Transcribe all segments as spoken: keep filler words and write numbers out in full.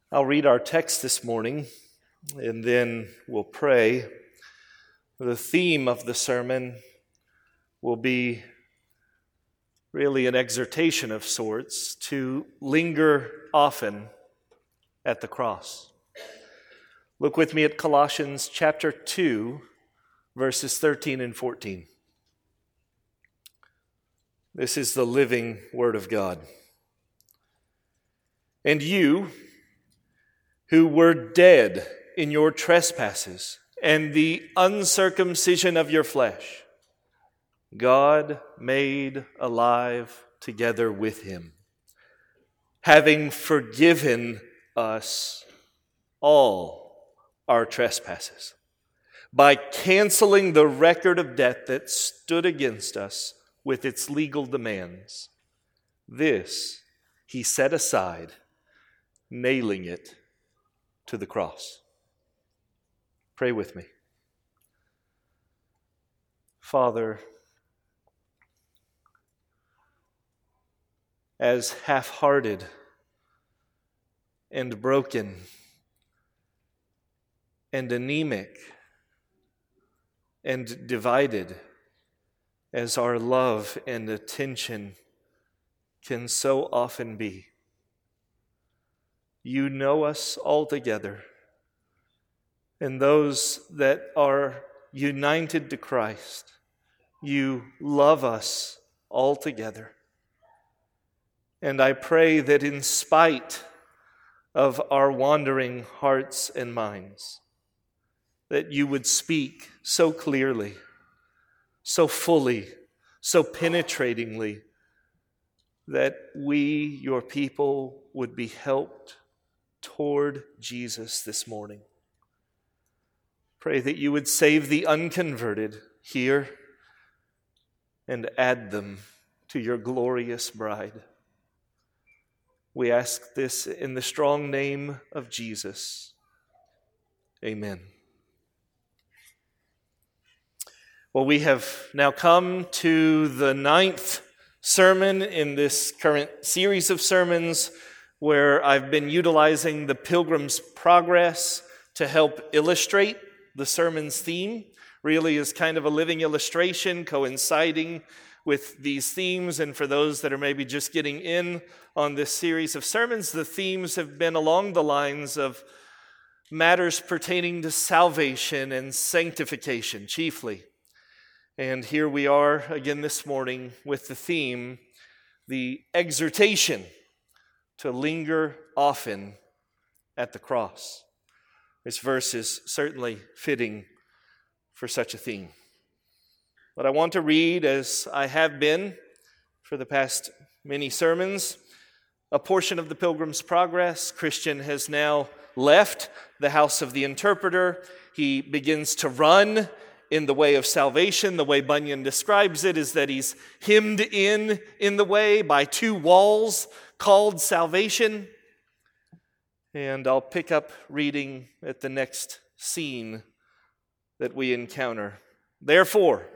I'll read our text this morning, and then we'll pray. The theme of the sermon will be really an exhortation of sorts to linger often at the cross. Look with me at Colossians chapter two, verses thirteen and fourteen. This is the living Word of God. And you, who were dead in your trespasses and the uncircumcision of your flesh, God made alive together with him, having forgiven us all our trespasses, by canceling the record of debt that stood against us with its legal demands. This he set aside, nailing it to the cross. Pray with me. Father, as half-hearted and broken and anemic and divided as our love and attention can so often be, you know us altogether, and those that are united to Christ, you love us altogether. And I pray that in spite of our wandering hearts and minds, that you would speak so clearly, so fully, so penetratingly, that we, your people, would be helped toward Jesus this morning. Pray that you would save the unconverted here and add them to your glorious bride. We ask this in the strong name of Jesus. Amen. Well, we have now come to the ninth sermon in this current series of sermons where I've been utilizing the Pilgrim's Progress to help illustrate the sermon's theme. Really is kind of a living illustration coinciding with these themes. And for those that are maybe just getting in on this series of sermons, the themes have been along the lines of matters pertaining to salvation and sanctification chiefly. And here we are again this morning with the theme, the exhortation to linger often at the cross. This verse is certainly fitting for such a theme. But I want to read, as I have been for the past many sermons, a portion of the Pilgrim's Progress. Christian has now left the house of the interpreter. He begins to run in the way of salvation. The way Bunyan describes it is that he's hemmed in in the way by two walls called salvation. And I'll pick up reading at the next scene that we encounter. Therefore,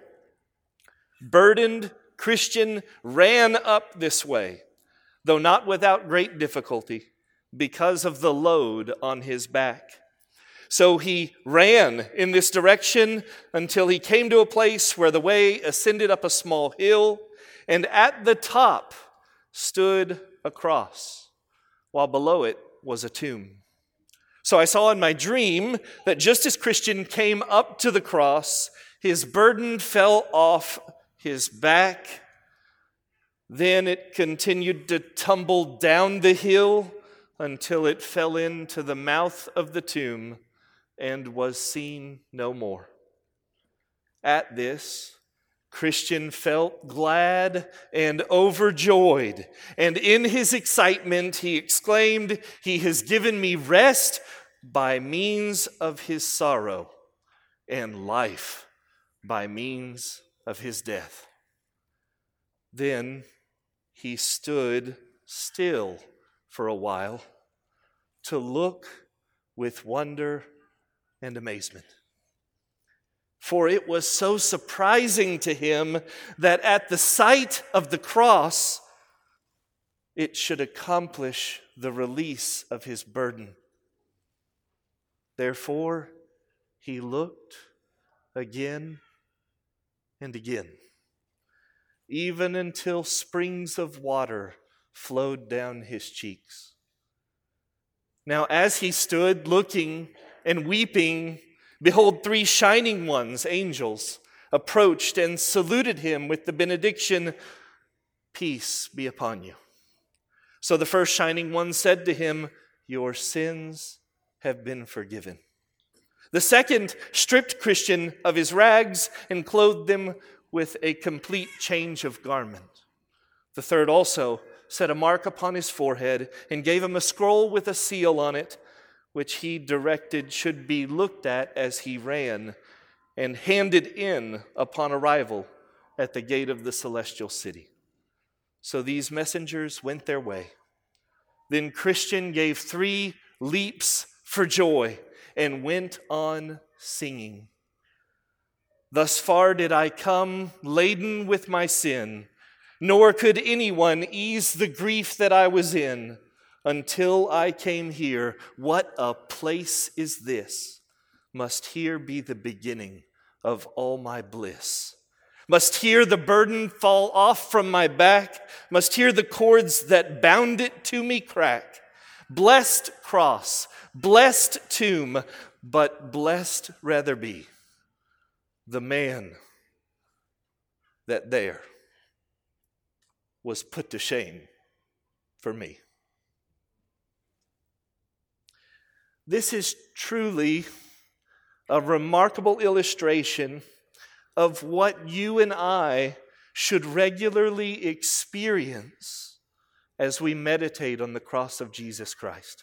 burdened Christian ran up this way, though not without great difficulty, because of the load on his back. So he ran in this direction until he came to a place where the way ascended up a small hill, and at the top stood a cross, while below it was a tomb. So I saw in my dream that just as Christian came up to the cross, his burden fell off his back. Then it continued to tumble down the hill until it fell into the mouth of the tomb and was seen no more. At this, Christian felt glad and overjoyed, and in his excitement he exclaimed, "He has given me rest by means of his sorrow, and life by means of his death." Then he stood still for a while to look with wonder and amazement. For it was so surprising to him that at the sight of the cross, it should accomplish the release of his burden. Therefore, he looked again and again, even until springs of water flowed down his cheeks. Now, as he stood looking and weeping, behold, three shining ones, angels, approached and saluted him with the benediction, "Peace be upon you." So the first shining one said to him, "Your sins have been forgiven." The second stripped Christian of his rags and clothed them with a complete change of garment. The third also set a mark upon his forehead and gave him a scroll with a seal on it, which he directed should be looked at as he ran and handed in upon arrival at the gate of the celestial city. So these messengers went their way. Then Christian gave three leaps for joy and went on singing. "Thus far did I come, laden with my sin, nor could anyone ease the grief that I was in until I came here. What a place is this! Must here be the beginning of all my bliss. Must here the burden fall off from my back. Must here the cords that bound it to me crack. Blessed cross, blessed tomb, but blessed rather be the man that there was put to shame for me." This is truly a remarkable illustration of what you and I should regularly experience as we meditate on the cross of Jesus Christ.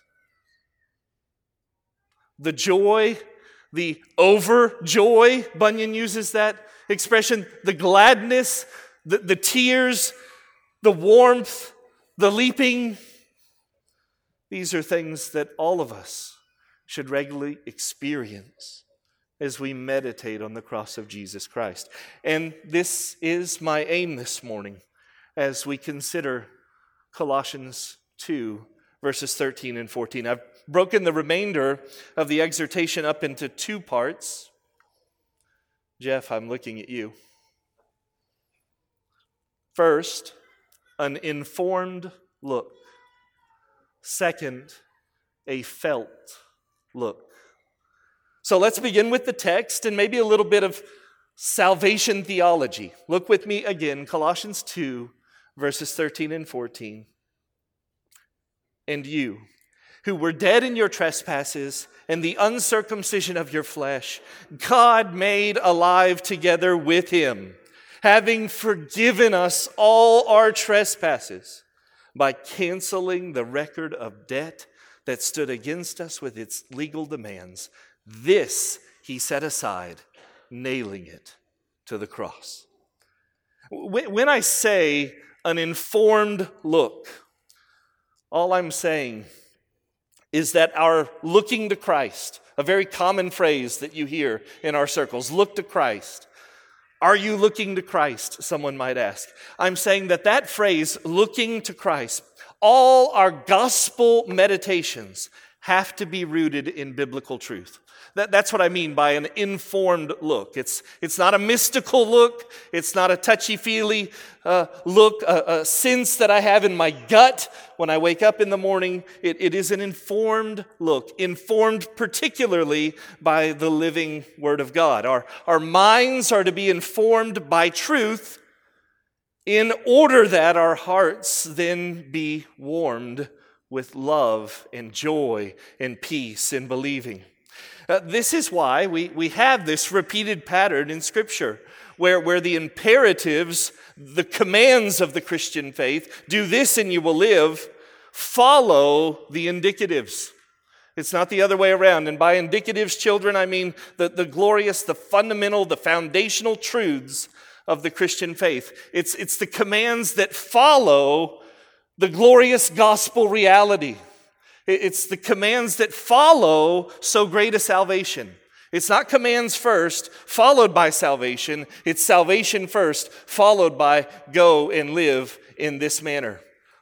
The joy, the overjoy, Bunyan uses that expression, the gladness, the, the tears, the warmth, the leaping. These are things that all of us should regularly experience as we meditate on the cross of Jesus Christ. And this is my aim this morning as we consider Colossians two, verses thirteen and fourteen. I've broken the remainder of the exhortation up into two parts. Jeff, I'm looking at you. First, an informed look. Second, a felt look. So let's begin with the text and maybe a little bit of salvation theology. Look with me again, Colossians two, verses thirteen and fourteen. "And you, who were dead in your trespasses and the uncircumcision of your flesh, God made alive together with him, having forgiven us all our trespasses by canceling the record of debt that stood against us with its legal demands. This he set aside, nailing it to the cross." When I say an informed look, all I'm saying is that our looking to Christ, a very common phrase that you hear in our circles, look to Christ. Are you looking to Christ? Someone might ask. I'm saying that that phrase, looking to Christ, all our gospel meditations have to be rooted in biblical truth. That, that's what I mean by an informed look. It's, it's not a mystical look. It's not a touchy-feely uh, look, a, a sense that I have in my gut when I wake up in the morning. It, it is an informed look, informed particularly by the living Word of God. Our, our minds are to be informed by truth in order that our hearts then be warmed with love and joy and peace in believing. Uh, this is why we, we have this repeated pattern in Scripture where, where the imperatives, the commands of the Christian faith, do this and you will live, follow the indicatives. It's not the other way around. And by indicatives, children, I mean the, the glorious, the fundamental, the foundational truths of the Christian faith. It's, it's the commands that follow the glorious gospel reality. It's the commands that follow so great a salvation. It's not commands first, followed by salvation. It's salvation first, followed by go and live in this manner.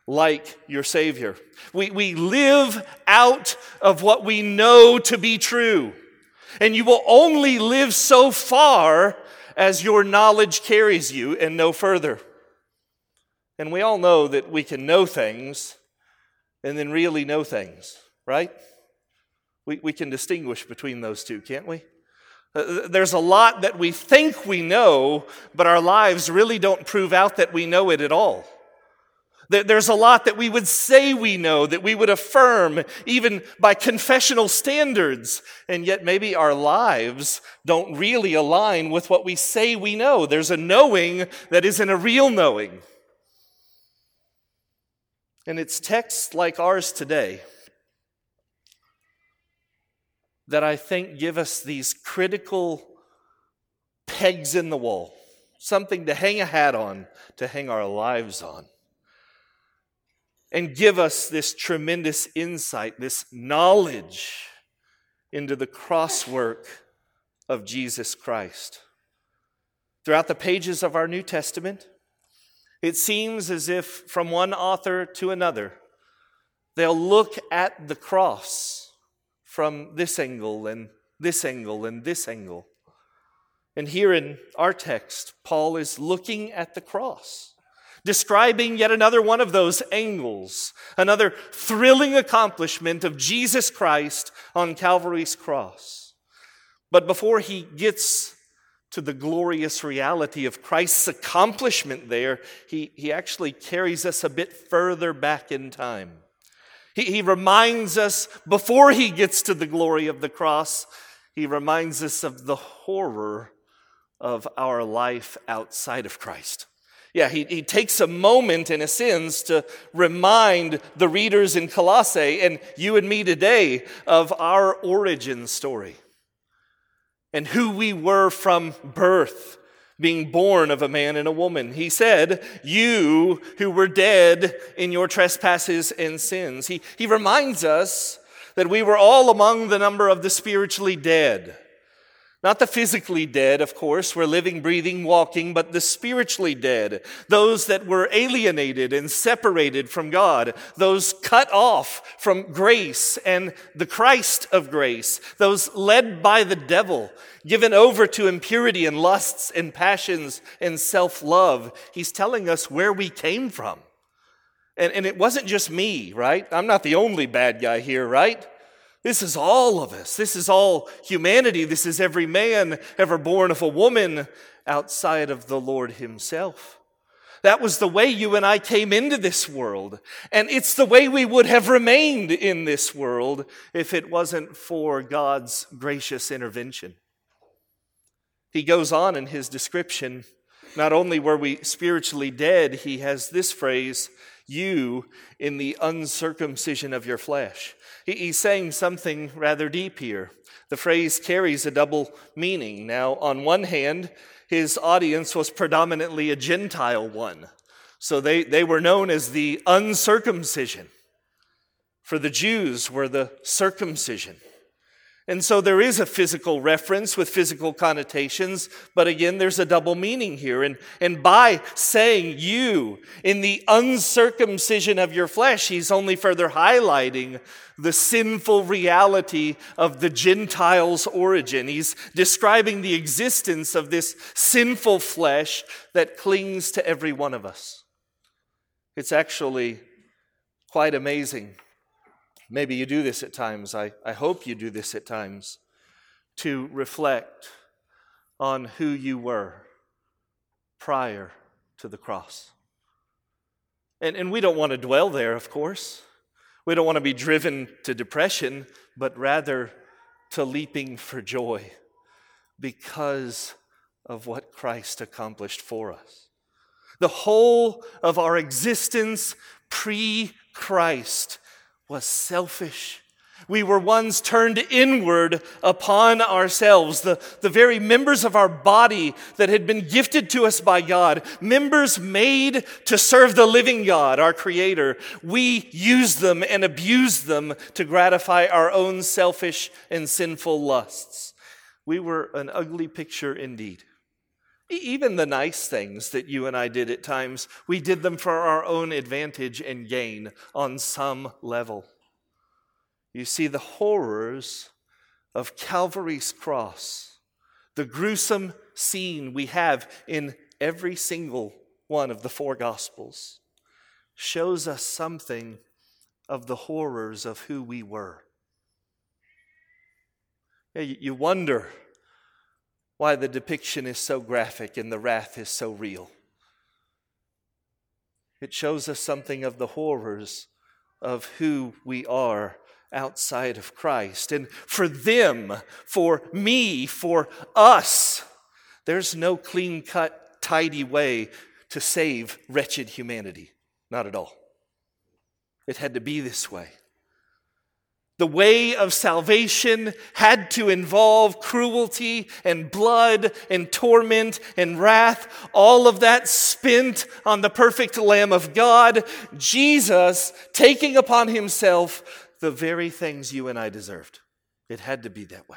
like your Savior. We, we live out of what we know to be true. And you will only live so far as your knowledge carries you and no further. And we all know that we can know things and then really know things, right? We, we can distinguish between those two, can't we? Uh, there's a lot that we think we know, but our lives really don't prove out that we know it at all. There's a lot that we would say we know, that we would affirm even by confessional standards, and yet maybe our lives don't really align with what we say we know. There's a knowing that isn't a real knowing. And it's texts like ours today that I think give us these critical pegs in the wall, something to hang a hat on, to hang our lives on. And give us this tremendous insight, this knowledge into the cross work of Jesus Christ. Throughout the pages of our New Testament, it seems as if from one author to another, they'll look at the cross from this angle and this angle and this angle. And here in our text, Paul is looking at the cross, describing yet another one of those angles, another thrilling accomplishment of Jesus Christ on Calvary's cross. But before he gets to the glorious reality of Christ's accomplishment there, he, he actually carries us a bit further back in time. He, he reminds us, before he gets to the glory of the cross, he reminds us of the horror of our life outside of Christ. Yeah, he, he takes a moment, in a sense, to remind the readers in Colossae and you and me today of our origin story and who we were from birth, being born of a man and a woman. He said, you who were dead in your trespasses and sins. He, he reminds us that we were all among the number of the spiritually dead. Not the physically dead, of course, we're living, breathing, walking, but the spiritually dead, those that were alienated and separated from God, those cut off from grace and the Christ of grace, those led by the devil, given over to impurity and lusts and passions and self-love. He's telling us where we came from. And, and it wasn't just me, right? I'm not the only bad guy here, right? This is all of us. This is all humanity. This is every man ever born of a woman outside of the Lord himself. That was the way you and I came into this world. And it's the way we would have remained in this world if it wasn't for God's gracious intervention. He goes on in his description. Not only were we spiritually dead, he has this phrase, you in the uncircumcision of your flesh. He's saying something rather deep here. The phrase carries a double meaning. Now, on one hand, his audience was predominantly a Gentile one. So they, they were known as the uncircumcision. For the Jews were the circumcision. And so there is a physical reference with physical connotations, but again, there's a double meaning here. And, and by saying you in the uncircumcision of your flesh, he's only further highlighting the sinful reality of the Gentiles' origin. He's describing the existence of this sinful flesh that clings to every one of us. It's actually quite amazing. Maybe you do this at times. I, I hope you do this at times, to reflect on who you were prior to the cross. And, and we don't want to dwell there, of course. We don't want to be driven to depression, but rather to leaping for joy because of what Christ accomplished for us. The whole of our existence pre-Christ was selfish. We were ones turned inward upon ourselves, the, the very members of our body that had been gifted to us by God, members made to serve the living God, our Creator. We used them and abused them to gratify our own selfish and sinful lusts. We were an ugly picture indeed. E- Even the nice things that you and I did at times, we did them for our own advantage and gain on some level. You see, the horrors of Calvary's cross, the gruesome scene we have in every single one of the four Gospels, shows us something of the horrors of who we were. You wonder why the depiction is so graphic and the wrath is so real. It shows us something of the horrors of who we are outside of Christ. And for them, for me, for us, there's no clean-cut, tidy way to save wretched humanity. Not at all. It had to be this way. The way of salvation had to involve cruelty and blood and torment and wrath, all of that spent on the perfect Lamb of God, Jesus taking upon himself the very things you and I deserved. It had to be that way.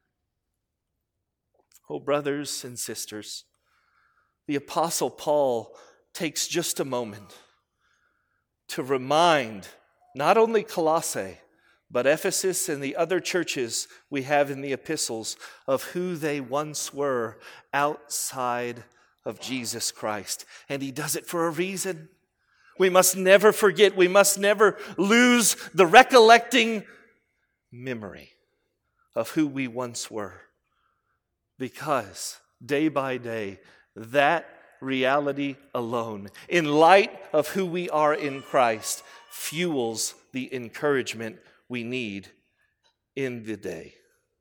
Oh, brothers and sisters, the Apostle Paul takes just a moment to remind not only Colossae, but Ephesus and the other churches we have in the epistles of who they once were outside of Jesus Christ. And he does it for a reason. We must never forget, we must never lose the recollecting memory of who we once were. Because day by day, that reality alone, in light of who we are in Christ, fuels the encouragement we need in the day.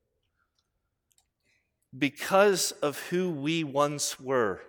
Because of who we once were,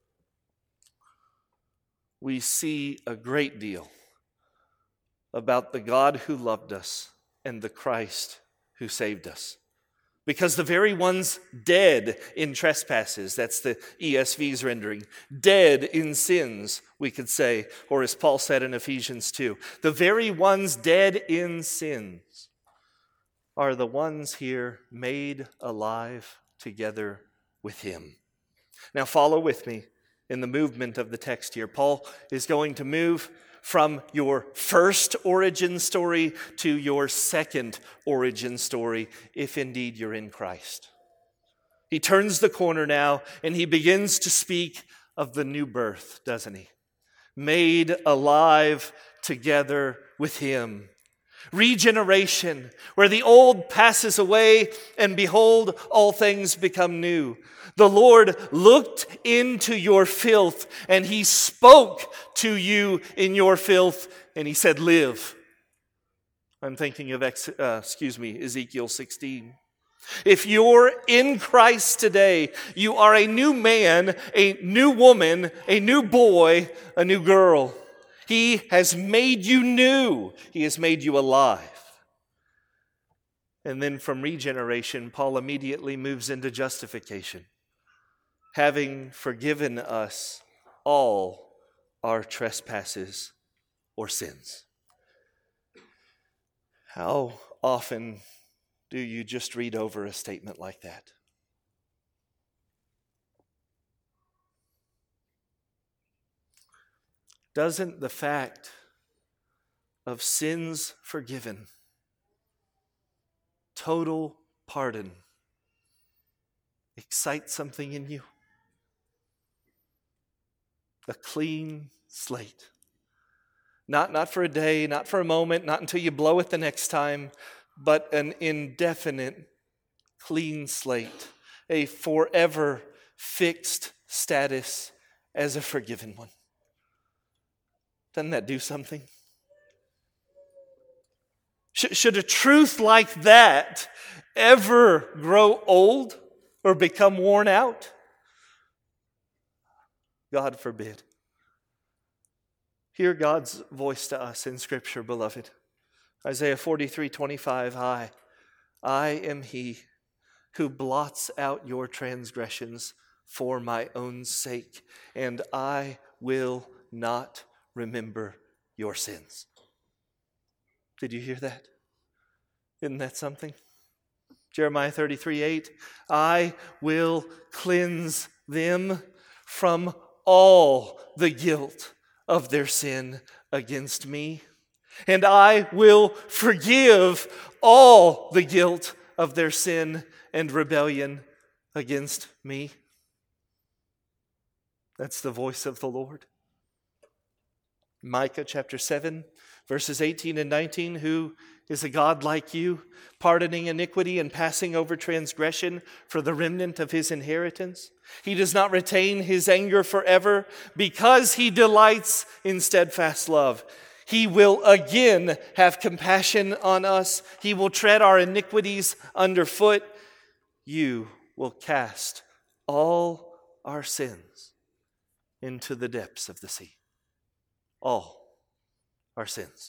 we see a great deal about the God who loved us and the Christ who saved us. Because the very ones dead in trespasses, that's the E S V's rendering, dead in sins, we could say, or as Paul said in Ephesians two, the very ones dead in sins are the ones here made alive together with him. Now follow with me in the movement of the text here. Paul is going to move from your first origin story to your second origin story, if indeed you're in Christ. He turns the corner now and he begins to speak of the new birth, doesn't he? Made alive together with him. Regeneration, where the old passes away and behold, all things become new. The Lord looked into your filth and he spoke to you in your filth and he said, live. I'm thinking of, uh, excuse me, Ezekiel sixteen. If you're in Christ today, you are a new man, a new woman, a new boy, a new girl. He has made you new. He has made you alive. And then from regeneration, Paul immediately moves into justification, having forgiven us all our trespasses or sins. How often do you just read over a statement like that? Doesn't the fact of sins forgiven, total pardon, excite something in you? A clean slate. Not, not for a day, not for a moment, not until you blow it the next time, but an indefinite clean slate, a forever fixed status as a forgiven one. Doesn't that do something? Should a truth like that ever grow old or become worn out? God forbid. Hear God's voice to us in Scripture, beloved. Isaiah forty-three twenty-five, I, I am he who blots out your transgressions for my own sake, and I will not remember your sins. Did you hear that? Isn't that something? Jeremiah thirty-three eight, I will cleanse them from all the guilt of their sin against me. And I will forgive all the guilt of their sin and rebellion against me. That's the voice of the Lord. Micah chapter seven, verses eighteen and nineteen, who is a God like you, pardoning iniquity and passing over transgression for the remnant of his inheritance? He does not retain his anger forever because he delights in steadfast love. He will again have compassion on us. He will tread our iniquities underfoot. You will cast all our sins into the depths of the sea. All our sins.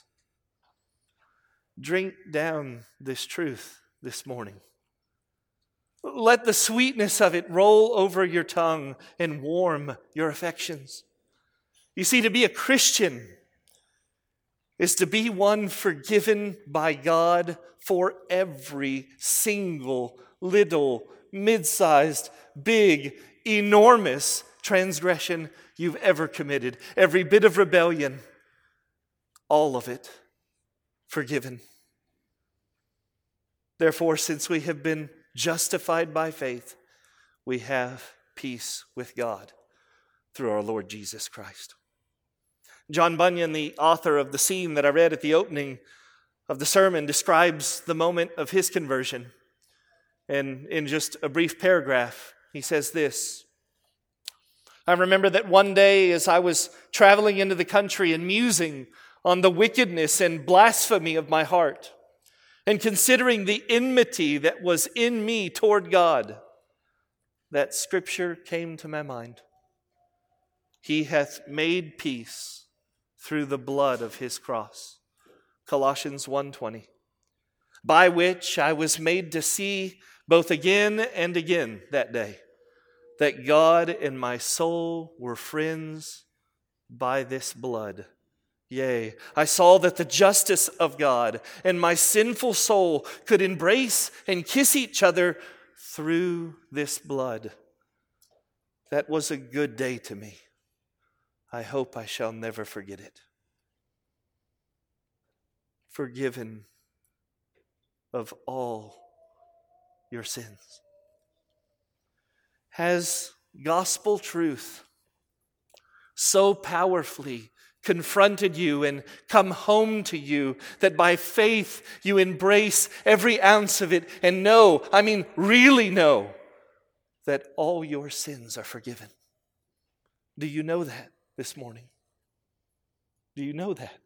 Drink down this truth this morning. Let the sweetness of it roll over your tongue and warm your affections. You see, to be a Christian is to be one forgiven by God for every single little, mid-sized, big, enormous transgression you've ever committed. Every bit of rebellion, all of it forgiven. Therefore, since we have been justified by faith, we have peace with God through our Lord Jesus Christ. John Bunyan, the author of the scene that I read at the opening of the sermon, describes the moment of his conversion. And in just a brief paragraph, he says this: I remember that one day as I was traveling into the country and musing on the wickedness and blasphemy of my heart, and considering the enmity that was in me toward God, that scripture came to my mind. He hath made peace through the blood of his cross. Colossians one twenty. By which I was made to see both again and again that day that God and my soul were friends by this blood. Yea, I saw that the justice of God and my sinful soul could embrace and kiss each other through this blood. That was a good day to me. I hope I shall never forget it. Forgiven of all your sins. Has gospel truth so powerfully confronted you and come home to you that by faith you embrace every ounce of it and know, I mean really know, that all your sins are forgiven? Do you know that this morning? Do you know that?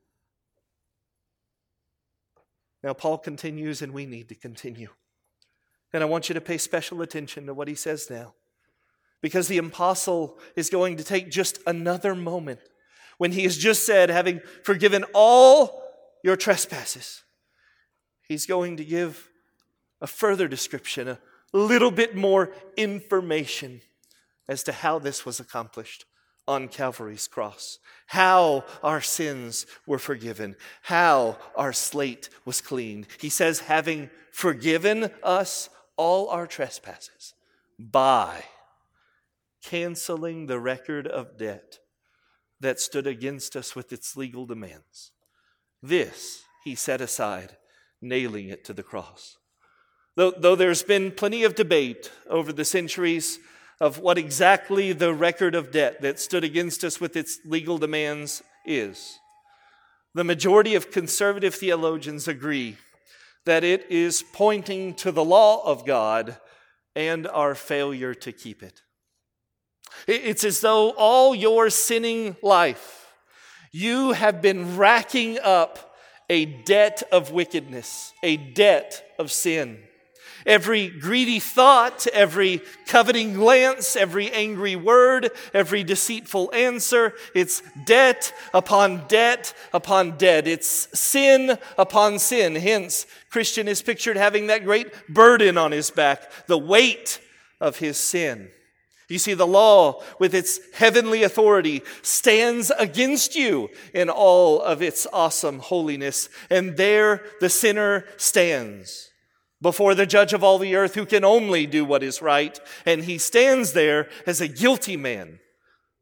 Now Paul continues, and we need to continue. And I want you to pay special attention to what he says now, because the apostle is going to take just another moment when he has just said, having forgiven all your trespasses, he's going to give a further description, a little bit more information as to how this was accomplished on Calvary's cross, how our sins were forgiven, how our slate was cleaned. He says, having forgiven us all our trespasses by canceling the record of debt that stood against us with its legal demands. This he set aside, nailing it to the cross. Though, though there's been plenty of debate over the centuries of what exactly the record of debt that stood against us with its legal demands is, the majority of conservative theologians agree that it is pointing to the law of God and our failure to keep it. It's as though all your sinning life, you have been racking up a debt of wickedness, a debt of sin. Every greedy thought, every coveting glance, every angry word, every deceitful answer, it's debt upon debt upon debt. It's sin upon sin. Hence, Christian is pictured having that great burden on his back, the weight of his sin. You see, the law, with its heavenly authority, stands against you in all of its awesome holiness. And there the sinner stands before the judge of all the earth, who can only do what is right. And he stands there as a guilty man,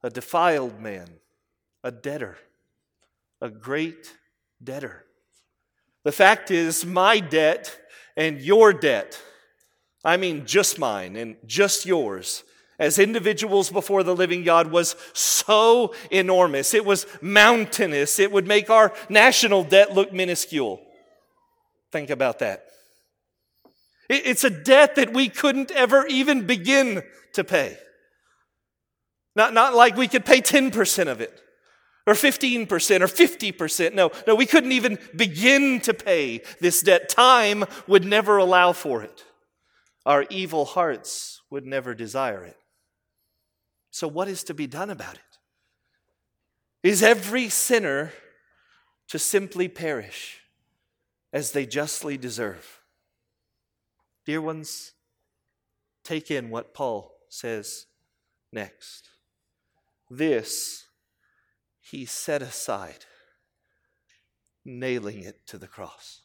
a defiled man, a debtor, a great debtor. The fact is, my debt and your debt, I mean just mine and just yours, as individuals before the living God, was so enormous. It was mountainous. It would make our national debt look minuscule. Think about that. It's a debt that we couldn't ever even begin to pay. Not, not like we could pay ten percent of it, or fifteen percent, or fifty percent. No, no, we couldn't even begin to pay this debt. Time would never allow for it. Our evil hearts would never desire it. So what is to be done about it? Is every sinner to simply perish as they justly deserve? Dear ones, take in what Paul says next. This he set aside, nailing it to the cross.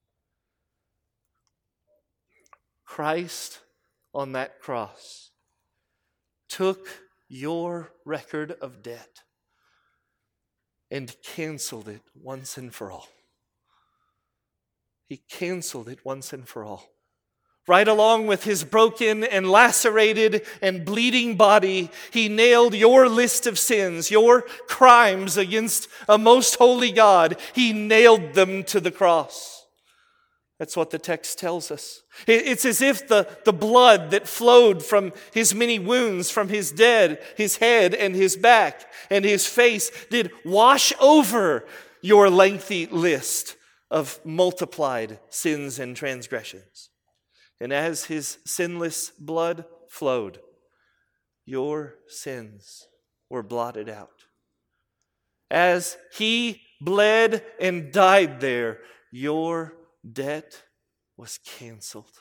Christ on that cross took your record of debt and canceled it once and for all. He canceled it once and for all. Right along with his broken and lacerated and bleeding body, he nailed your list of sins, your crimes against a most holy God. He nailed them to the cross. That's what the text tells us. It's as if the, the blood that flowed from his many wounds, from his dead, his head and his back and his face, did wash over your lengthy list of multiplied sins and transgressions. And as his sinless blood flowed, your sins were blotted out. As he bled and died there, your debt was canceled.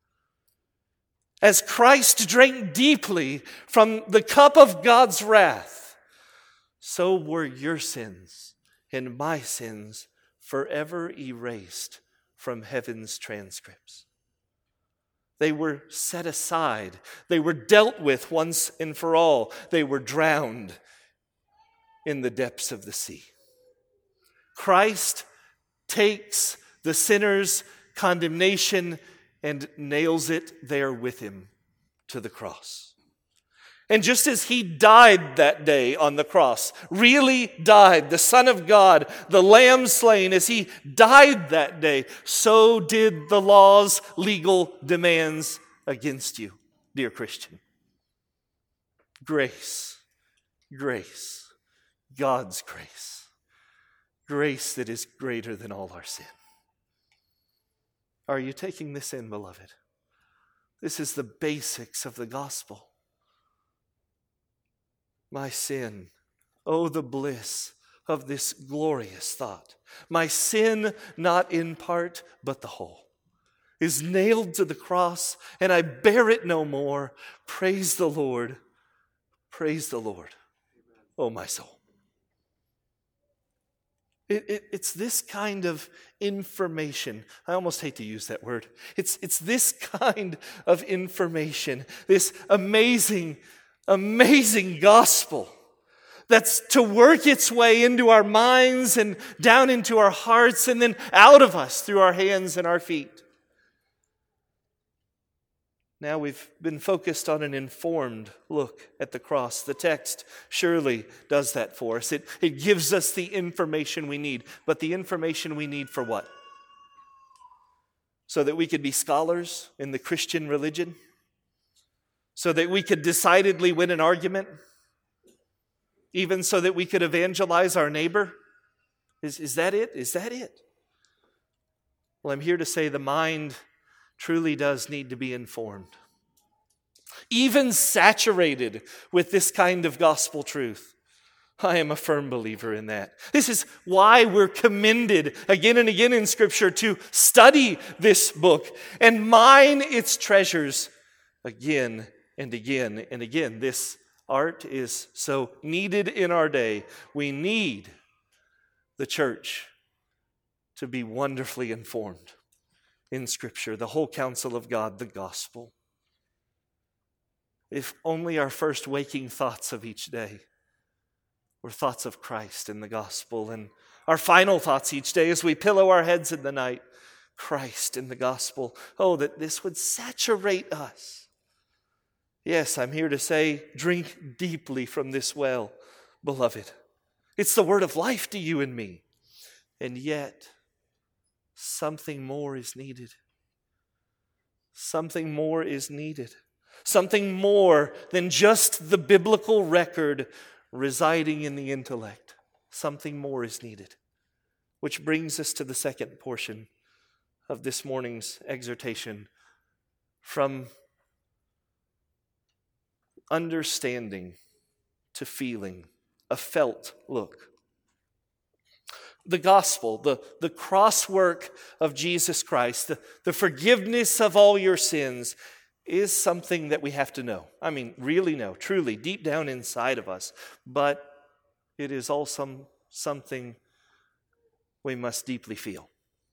As Christ drank deeply from the cup of God's wrath, so were your sins and my sins forever erased from heaven's transcripts. They were set aside. They were dealt with once and for all. They were drowned in the depths of the sea. Christ takes the sinner's condemnation and nails it there with him to the cross. And just as he died that day on the cross, really died, the Son of God, the Lamb slain, as he died that day, so did the law's legal demands against you, dear Christian. Grace, grace, God's grace, grace that is greater than all our sin. Are you taking this in, beloved? This is the basics of the gospel. My sin, oh, the bliss of this glorious thought. My sin, not in part, but the whole, is nailed to the cross, and I bear it no more. Praise the Lord. Praise the Lord, oh, my soul. It, it, it's this kind of information. I almost hate to use that word. It's, it's this kind of information, this amazing Amazing gospel that's to work its way into our minds and down into our hearts and then out of us through our hands and our feet. Now we've been focused on an informed look at the cross. The text surely does that for us. It, it gives us the information we need. But the information we need for what? So that we could be scholars in the Christian religion? So that we could decidedly win an argument? Even so that we could evangelize our neighbor? Is, is that it? Is that it? Well, I'm here to say the mind truly does need to be informed. Even saturated with this kind of gospel truth. I am a firm believer in that. This is why we're commended again and again in Scripture to study this book and mine its treasures again and again and again. This art is so needed in our day. We need the church to be wonderfully informed in Scripture, the whole counsel of God, the gospel. If only our first waking thoughts of each day were thoughts of Christ in the gospel. And our final thoughts each day as we pillow our heads in the night, Christ in the gospel. Oh, that this would saturate us. Yes, I'm here to say, drink deeply from this well, beloved. It's the word of life to you and me. And yet, something more is needed. Something more is needed. Something more than just the biblical record residing in the intellect. Something more is needed. Which brings us to the second portion of this morning's exhortation. From understanding to feeling, a felt look. The gospel, the, the cross work of Jesus Christ, the, the forgiveness of all your sins is something that we have to know. I mean, really know, truly, deep down inside of us. But it is also something we must deeply feel.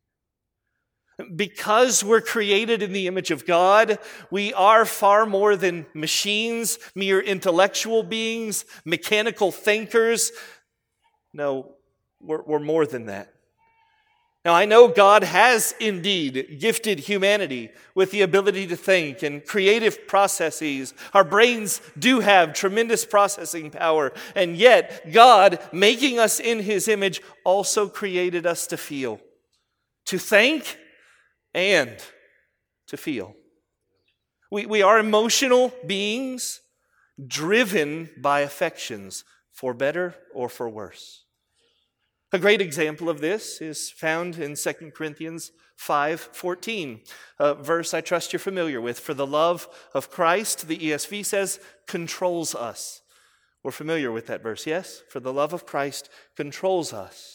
Because we're created in the image of God, we are far more than machines, mere intellectual beings, mechanical thinkers. No, we're, we're more than that. Now, I know God has indeed gifted humanity with the ability to think and creative processes. Our brains do have tremendous processing power. And yet, God, making us in His image, also created us to feel, to think, and to feel. We, we are emotional beings driven by affections, for better or for worse. A great example of this is found in Second Corinthians five fourteen, a verse I trust you're familiar with. For the love of Christ, the E S V says, controls us. We're familiar with that verse, yes? For the love of Christ controls us.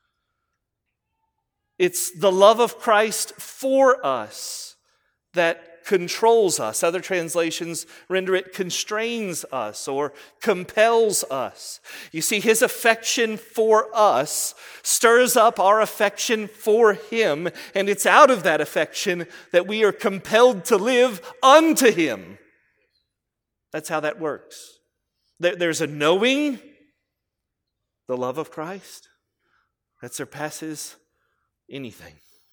It's the love of Christ for us that controls us. Other translations render it constrains us or compels us. You see, His affection for us stirs up our affection for Him, and it's out of that affection that we are compelled to live unto Him. That's how that works. There's a knowing the love of Christ that surpasses anything.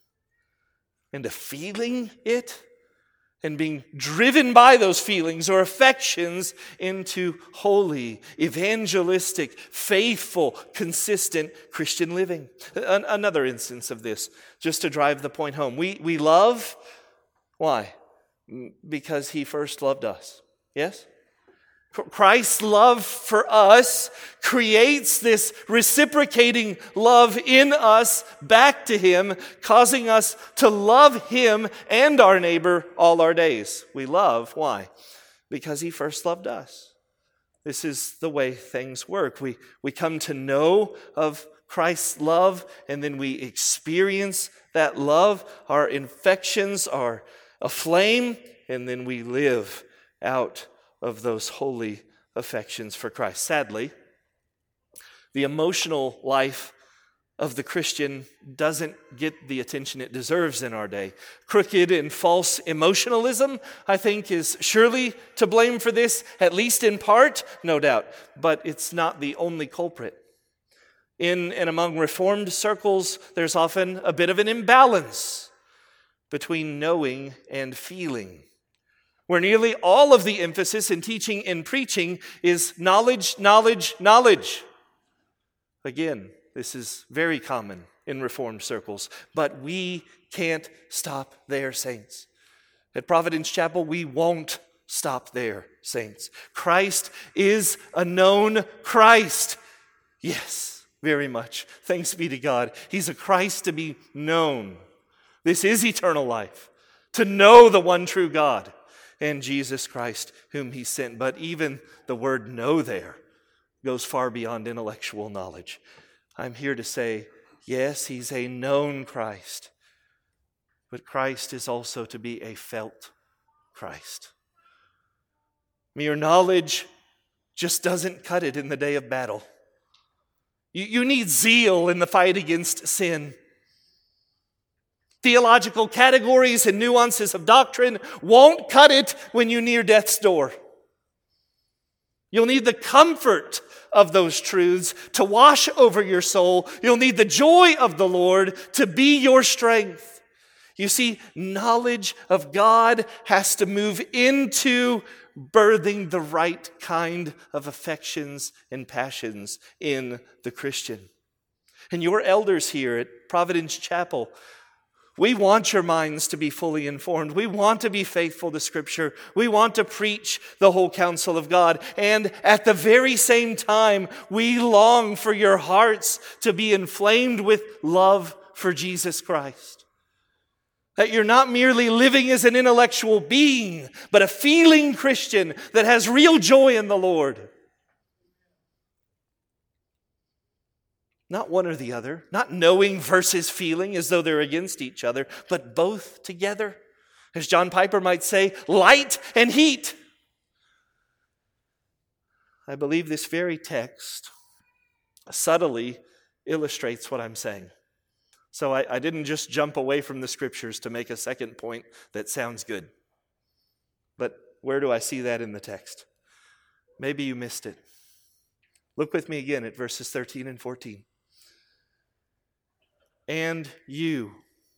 And a feeling it and being driven by those feelings or affections into holy, evangelistic, faithful, consistent Christian living. An- another instance of this, just to drive the point home. We, we love, why? Because He first loved us. Yes? Christ's love for us creates this reciprocating love in us back to Him, causing us to love Him and our neighbor all our days. We love, why? Because He first loved us. This is the way things work. We, we come to know of Christ's love, and then we experience that love. Our infections are aflame, and then we live out of those holy affections for Christ. Sadly, the emotional life of the Christian doesn't get the attention it deserves in our day. Crooked and false emotionalism, I think, is surely to blame for this, at least in part, no doubt, but it's not the only culprit. In and among Reformed circles, there's often a bit of an imbalance between knowing and feeling, where nearly all of the emphasis in teaching and preaching is knowledge, knowledge, knowledge. Again, this is very common in Reformed circles, but we can't stop there, saints. At Providence Chapel, we won't stop there, saints. Christ is a known Christ. Yes, very much. Thanks be to God. He's a Christ to be known. This is eternal life, to know the one true God and Jesus Christ whom He sent. But even the word know there goes far beyond intellectual knowledge. I'm here to say, yes, He's a known Christ, but Christ is also to be a felt Christ. Mere knowledge just doesn't cut it in the day of battle. You, you need zeal in the fight against sin. Theological categories and nuances of doctrine won't cut it when you near death's door. You'll need the comfort of those truths to wash over your soul. You'll need the joy of the Lord to be your strength. You see, knowledge of God has to move into birthing the right kind of affections and passions in the Christian. And your elders here at Providence Chapel, we want your minds to be fully informed. We want to be faithful to Scripture. We want to preach the whole counsel of God. And at the very same time, we long for your hearts to be inflamed with love for Jesus Christ. That you're not merely living as an intellectual being, but a feeling Christian that has real joy in the Lord. Not one or the other, not knowing versus feeling as though they're against each other, but both together. As John Piper might say, light and heat. I believe this very text subtly illustrates what I'm saying. So I, I didn't just jump away from the Scriptures to make a second point that sounds good. But where do I see that in the text? Maybe you missed it. Look with me again at verses thirteen and fourteen. And you.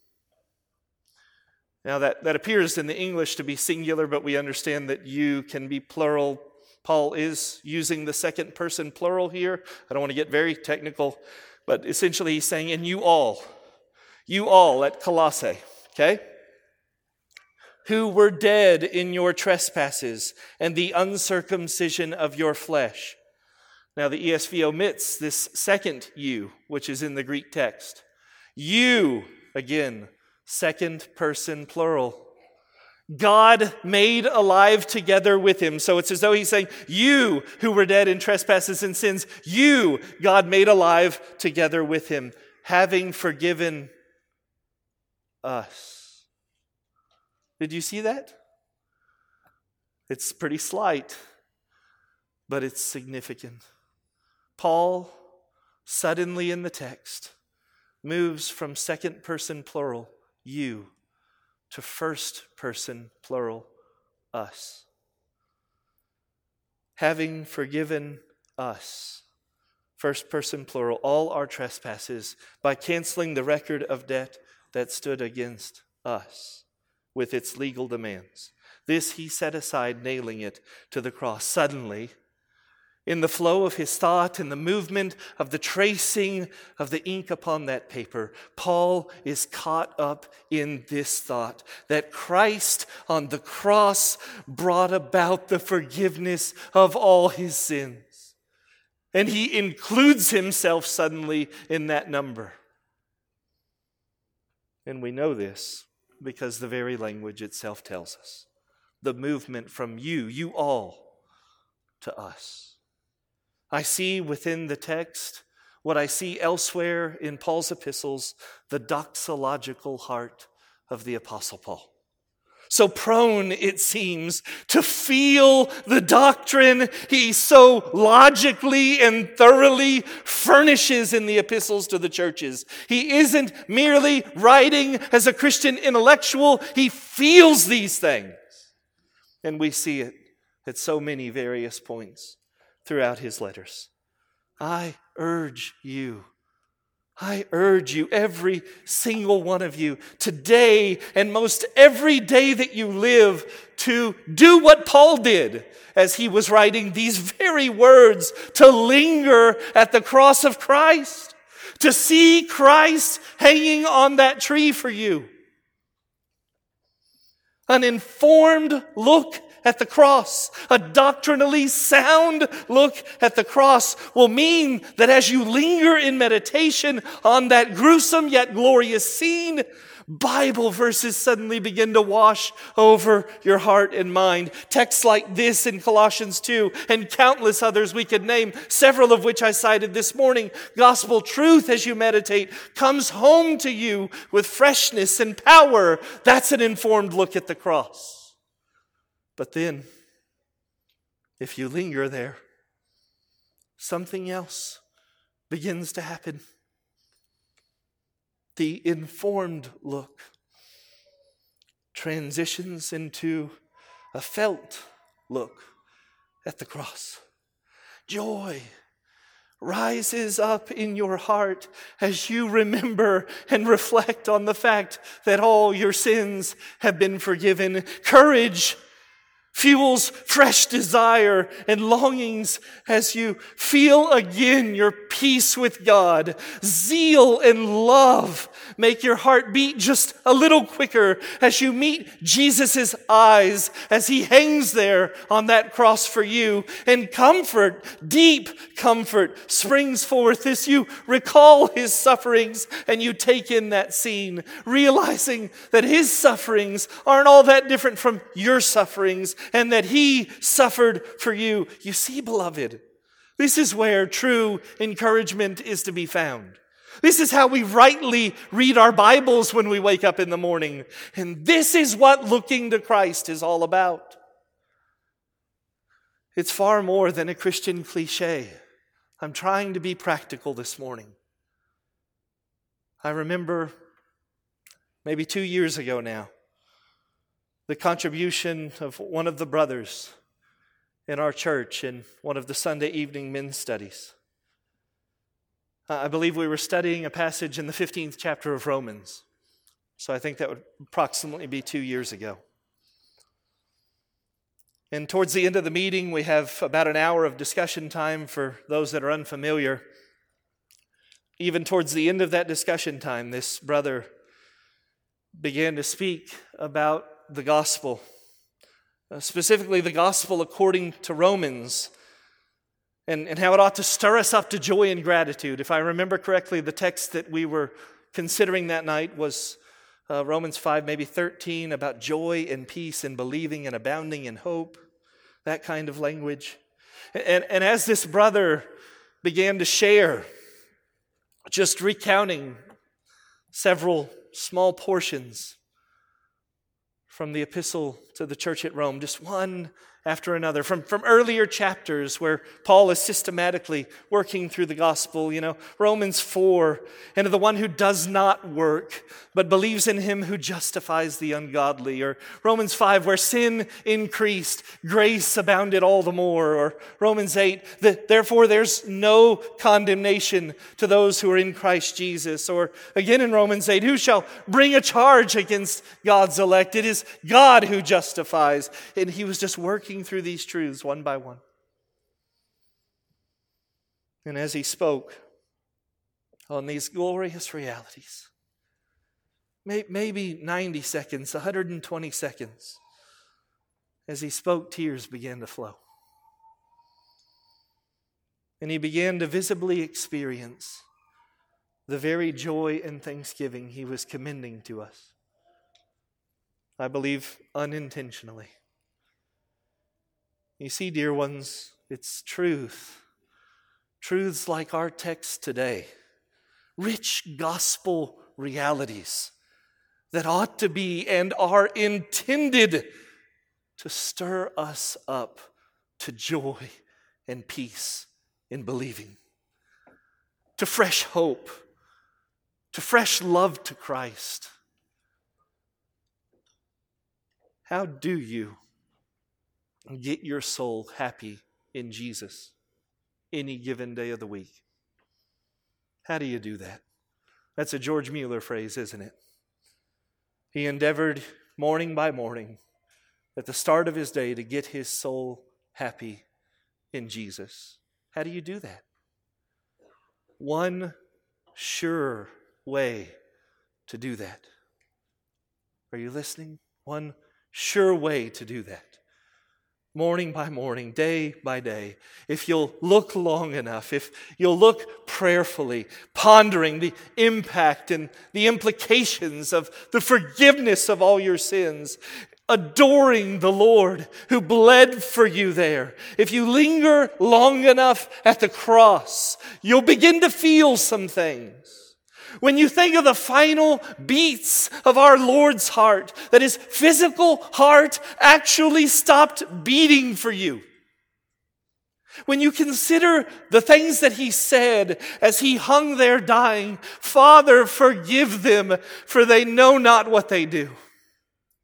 Now that, that appears in the English to be singular, but we understand that you can be plural. Paul is using the second person plural here. I don't want to get very technical, but essentially he's saying, and you all, you all at Colossae, okay? Who were dead in your trespasses and the uncircumcision of your flesh. Now the E S V omits this second you, which is in the Greek text. You, again, second person plural. God made alive together with him. So it's as though he's saying, you who were dead in trespasses and sins, you, God made alive together with him, having forgiven us. Did you see that? It's pretty slight, but it's significant. Paul, suddenly in the text, moves from second person plural, you, to first person plural, us. Having forgiven us, first person plural, all our trespasses by canceling the record of debt that stood against us with its legal demands. This he set aside, nailing it to the cross. Suddenly, in the flow of his thought and the movement of the tracing of the ink upon that paper, Paul is caught up in this thought that Christ on the cross brought about the forgiveness of all his sins. And he includes himself suddenly in that number. And we know this because the very language itself tells us. The movement from you, you all, to us. I see within the text what I see elsewhere in Paul's epistles, the doxological heart of the Apostle Paul. So prone, it seems, to feel the doctrine he so logically and thoroughly furnishes in the epistles to the churches. He isn't merely writing as a Christian intellectual, he feels these things. And we see it at so many various points throughout his letters. I urge you, I urge you, every single one of you, today and most every day that you live, to do what Paul did as he was writing these very words, to linger at the cross of Christ, to see Christ hanging on that tree for you. An informed look at the cross, a doctrinally sound look at the cross will mean that as you linger in meditation on that gruesome yet glorious scene, Bible verses suddenly begin to wash over your heart and mind. Texts like this in Colossians two and countless others we could name, several of which I cited this morning. Gospel truth as you meditate comes home to you with freshness and power. That's an informed look at the cross. But then, if you linger there, something else begins to happen. The informed look transitions into a felt look at the cross. joy rises up in your heart as you remember and reflect on the fact that all your sins have been forgiven. Courage fuels fresh desire and longings as you feel again your peace with God. Zeal and love make your heart beat just a little quicker as you meet Jesus' eyes as he hangs there on that cross for you. And comfort, deep comfort, springs forth as you recall his sufferings and you take in that scene, realizing that his sufferings aren't all that different from your sufferings, and that he suffered for you. You see, beloved, this is where true encouragement is to be found. This is how we rightly read our Bibles when we wake up in the morning. And this is what looking to Christ is all about. It's far more than a Christian cliche. I'm trying to be practical this morning. I remember maybe two years ago now, the contribution of one of the brothers in our church in one of the Sunday evening men's studies. I believe we were studying a passage in the fifteenth chapter of Romans. So I think that would approximately be two years ago. And towards the end of the meeting, we have about an hour of discussion time for those that are unfamiliar. Even towards the end of that discussion time, this brother began to speak about the gospel, uh, specifically the gospel according to Romans, and, and how it ought to stir us up to joy and gratitude. If I remember correctly, the text that we were considering that night was uh, Romans five, maybe thirteen, about joy and peace and believing and abounding in hope, that kind of language. And, and as this brother began to share, just recounting several small portions from the epistle to the church at Rome, just one after another, from, from earlier chapters where Paul is systematically working through the gospel, you know, Romans four, and of the one who does not work, but believes in him who justifies the ungodly, or Romans five, where sin increased, grace abounded all the more, or Romans eight, the, therefore there's no condemnation to those who are in Christ Jesus, or again in Romans eight, who shall bring a charge against God's elect? It is God who justifies. And he was just working through these truths one by one. And as he spoke on these glorious realities, maybe ninety seconds, one hundred twenty seconds, as he spoke, tears began to flow. And he began to visibly experience the very joy and thanksgiving he was commending to us. I believe unintentionally. You see, dear ones, it's truth. Truths like our text today. Rich gospel realities that ought to be and are intended to stir us up to joy and peace in believing, to fresh hope, to fresh love to Christ. How do you get your soul happy in Jesus any given day of the week? How do you do that? That's a George Mueller phrase, isn't it? He endeavored morning by morning at the start of his day to get his soul happy in Jesus. How do you do that? One sure way to do that. Are you listening? One sure way to do that. Morning by morning, day by day, if you'll look long enough, if you'll look prayerfully, pondering the impact and the implications of the forgiveness of all your sins, adoring the Lord who bled for you there, if you linger long enough at the cross, you'll begin to feel some things. When you think of the final beats of our Lord's heart, that his physical heart actually stopped beating for you. When you consider the things that he said as he hung there dying, Father, forgive them, for they know not what they do.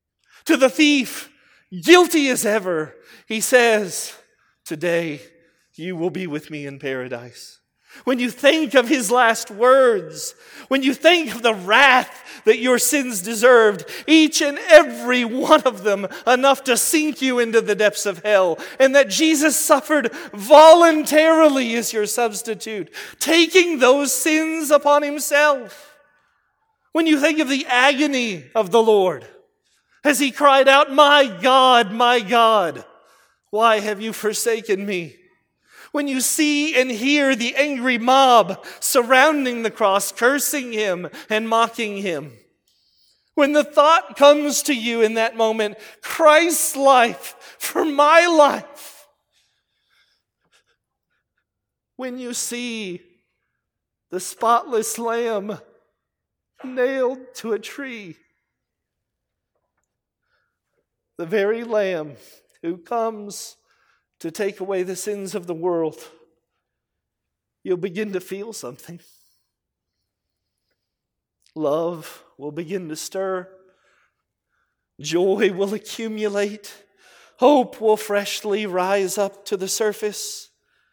To the thief, guilty as ever, he says, today you will be with me in paradise. When you think of his last words, when you think of the wrath that your sins deserved, each and every one of them enough to sink you into the depths of hell, and that Jesus suffered voluntarily as your substitute, taking those sins upon himself. When you think of the agony of the Lord, as he cried out, "My God, my God, why have you forsaken me?" When you see and hear the angry mob surrounding the cross, cursing him and mocking him. When the thought comes to you in that moment, Christ's life for my life. When you see the spotless Lamb nailed to a tree, the very Lamb who comes to take away the sins of the world, you'll begin to feel something. Love will begin to stir. Joy will accumulate. Hope will freshly rise up to the surface.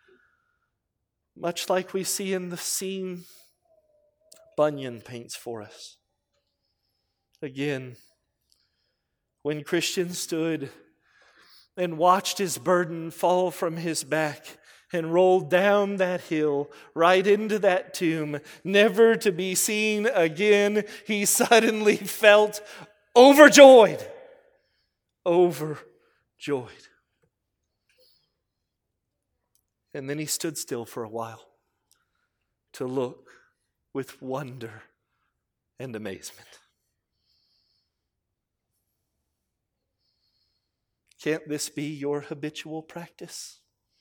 Much like we see in the scene Bunyan paints for us. Again, when Christian stood and watched his burden fall from his back and roll down that hill, right into that tomb, never to be seen again, he suddenly felt overjoyed. Overjoyed. And then he stood still for a while to look with wonder and amazement. Can't this be your habitual practice?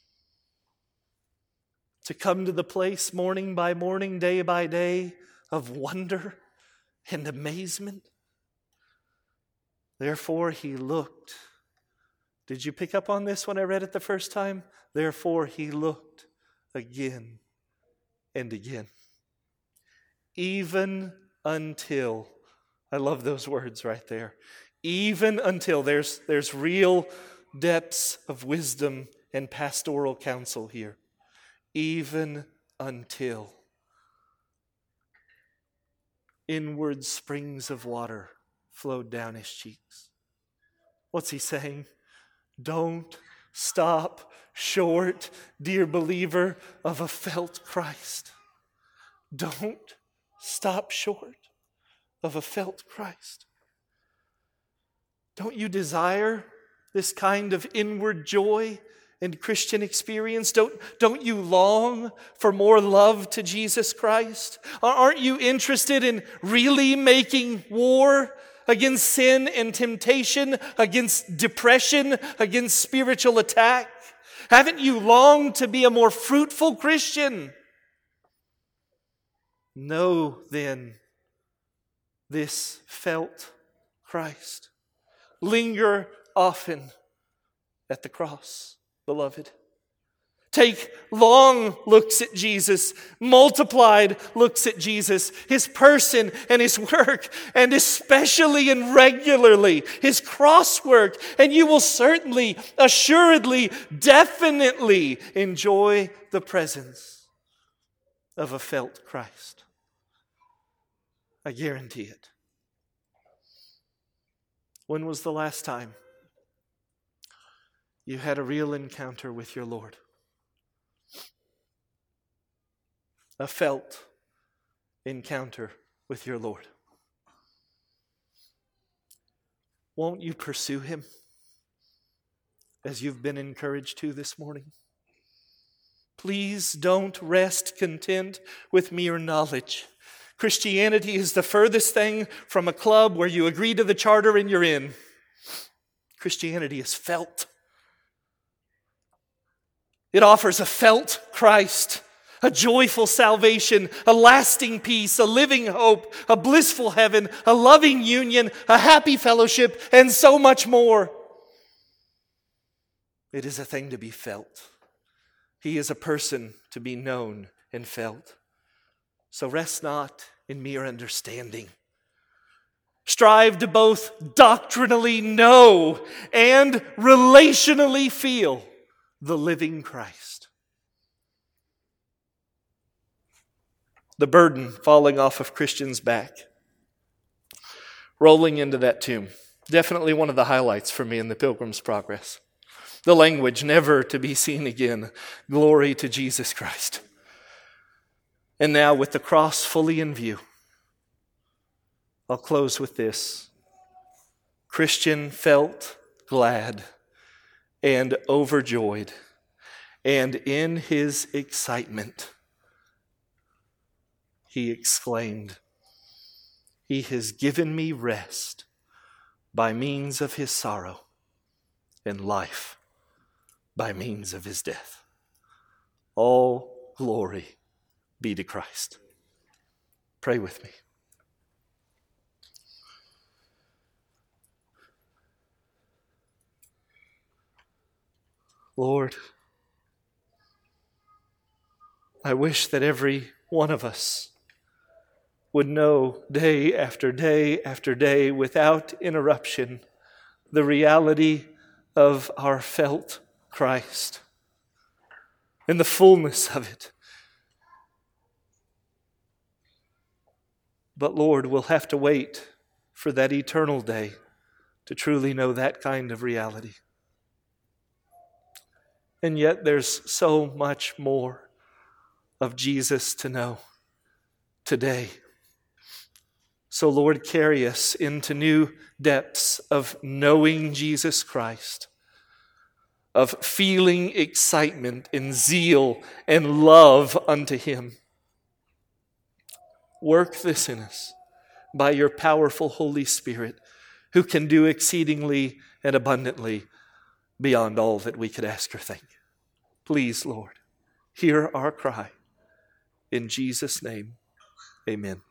To come to the place morning by morning, day by day, of wonder and amazement? Therefore he looked. Did you pick up on this when I read it the first time? Therefore he looked again and again. Even until, I love those words right there. Even until, there's, there's real depths of wisdom and pastoral counsel here. Even until inward springs of water flowed down his cheeks. What's he saying? Don't stop short, dear believer, of a felt Christ. Don't stop short of a felt Christ. Don't you desire this kind of inward joy and Christian experience? Don't, don't you long for more love to Jesus Christ? Aren't you interested in really making war against sin and temptation, against depression, against spiritual attack? Haven't you longed to be a more fruitful Christian? Know then this felt Christ. Linger often at the cross, beloved. Take long looks at Jesus, multiplied looks at Jesus, his person and his work, and especially and regularly his cross work, and you will certainly, assuredly, definitely enjoy the presence of a felt Christ. I guarantee it. When was the last time you had a real encounter with your Lord? A felt encounter with your Lord. Won't you pursue him as you've been encouraged to this morning? Please don't rest content with mere knowledge. Christianity is the furthest thing from a club where you agree to the charter and you're in. Christianity is felt. It offers a felt Christ, a joyful salvation, a lasting peace, a living hope, a blissful heaven, a loving union, a happy fellowship, and so much more. It is a thing to be felt. He is a person to be known and felt. So rest not in mere understanding. Strive to both doctrinally know and relationally feel the living Christ. the burden falling off of Christian's back, rolling into that tomb. Definitely one of the highlights for me in the Pilgrim's Progress. The language, never to be seen again. Glory to Jesus Christ. And now with the cross fully in view, I'll close with this. Christian felt glad and overjoyed, and in his excitement, he exclaimed, "He has given me rest by means of his sorrow, and life by means of his death. All glory be to Christ." Pray with me. Lord, I wish that every one of us would know day after day after day without interruption the reality of our felt Christ and the fullness of it. But Lord, we'll have to wait for that eternal day to truly know that kind of reality. And yet there's so much more of Jesus to know today. So Lord, carry us into new depths of knowing Jesus Christ, of feeling excitement and zeal and love unto Him. Work this in us by your powerful Holy Spirit, who can do exceedingly and abundantly beyond all that we could ask or think. Please, Lord, hear our cry. In Jesus' name, amen.